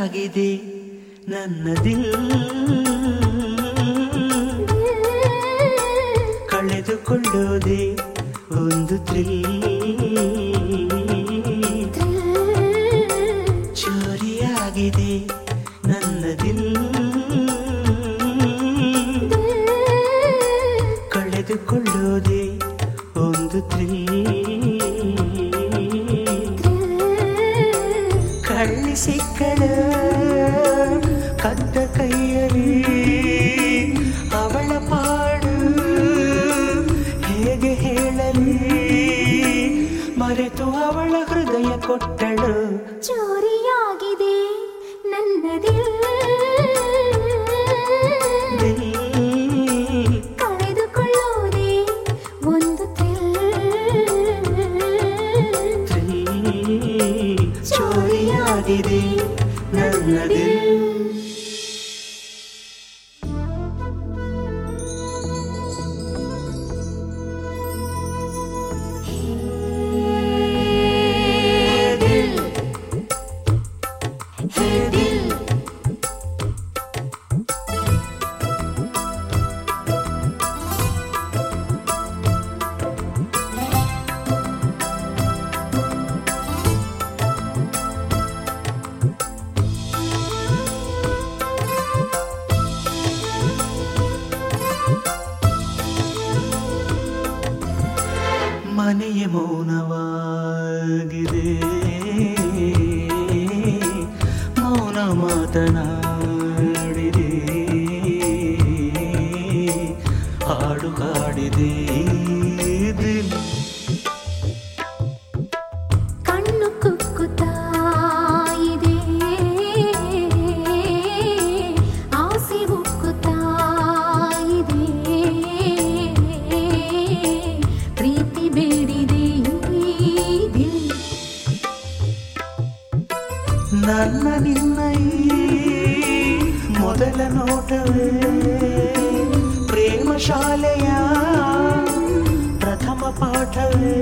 ಚೋರಿಯಾಗಿದೆ ನನ್ನ ದಿಲ್ ಕಳೆದುಕೊಳ್ಳೋದೆ ಒಂದು ಚೋರಿಯಾಗಿದೆ ನನ್ನ ದಿಲ್ ಕಳೆದುಕೊಳ್ಳೋದೆ ಒಂದು ಕಳ್ಳಿ ಸಿಕ್ಕಳ ಕದ್ದ ಕೈಯಲ್ಲಿ ಅವಳ ಪಾಡು ಹೇಗೆ ಹೇಳಲಿ ಮರೆತು ಅವಳ ಹೃದಯ ಕೊಟ್ಟಳು ಚೋರಿಯಾಗಿದೆ ನನ್ನ ದಿಲ್ ಕಳೆದುಕೊಳ್ಳೋದೆ ಒಂದು ಚೋರಿಯಾಗಿದೆ ನನ್ನ ದಿಲ್ ಮನೆಯ ಮೌನವಾಗಿದೆ ಮೌನ ಮಾತನಾಡಿದೆ ಹಾಡು ಹಾಡಿದೆ ಕಣ್ಣು ಕುಕ್ಕುತ್ತಾ ಇದೆ ಆಸೆ ಉಕ್ಕುತ್ತಾ ಇದೆ ಪ್ರೀತಿ ಬೇಡಿದೆ ನನ್ನ ನಿನ್ನ ಮೊದಲ ನೋಟವೇ ಪ್ರೇಮ ಶಾಲೆಯ ಪ್ರಥಮ ಪಾಠವೇ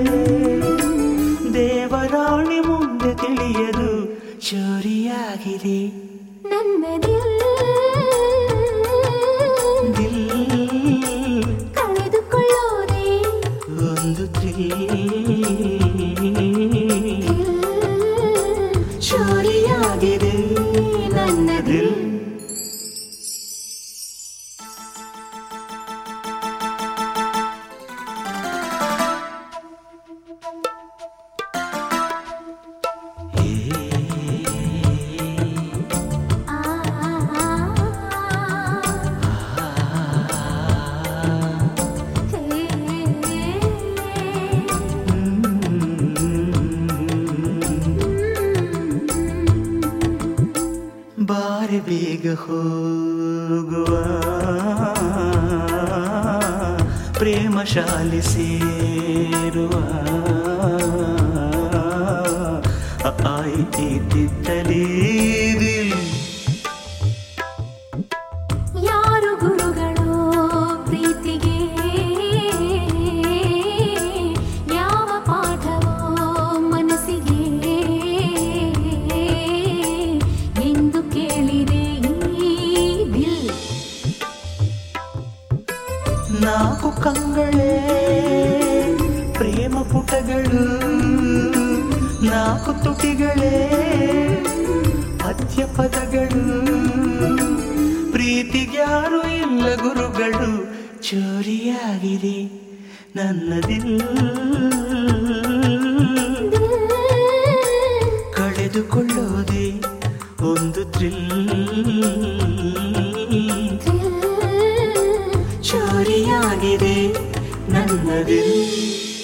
ದೇವರಾಣಿ ಮುಂದೆ ತಿಳಿಯದು ಚೋರಿಯಾಗಿದೆ ನನ್ನ ದಿಲ್ ಕಳೆದುಕೊಳ್ಳೋದೆ ಒಂದು ಚೋರಿಯಾಗಿದೆ ನನ್ನ ದಿಲ್ ಬಾರಿ ಬೇಗ ಹೋಗುವ ಪ್ರೇಮ ಶಾಲೆ ಸೇರುವ ಆಯ್ತಿತ್ತಲೇ ಯಾರು ಗುರುಗಳು ಪ್ರೀತಿಗೆ ಯಾವ ಪಾಠವೋ ಮನಸ್ಸಿಗೆ ಎಂದು ಕೇಳಿದೆ ಈ ದಿಲ್ ನಾಲ್ಕು ಕಂಗಳೇ ಪ್ರೇಮ ಪುಟಗಳು ನಾಲ್ಕು ತುಟಿಗಳೇ ಪದ್ಯ ಪದಗಳು ಪ್ರೀತಿಗ್ಯಾರು ಇಲ್ಲ ಗುರುಗಳು ಚೋರಿಯಾಗಿದೆ ನನ್ನ ದಿಲ್ ಕಳೆದುಕೊಳ್ಳೋದೆ ಒಂದು ಚೋರಿಯಾಗಿದೆ ನನ್ನ ದಿಲ್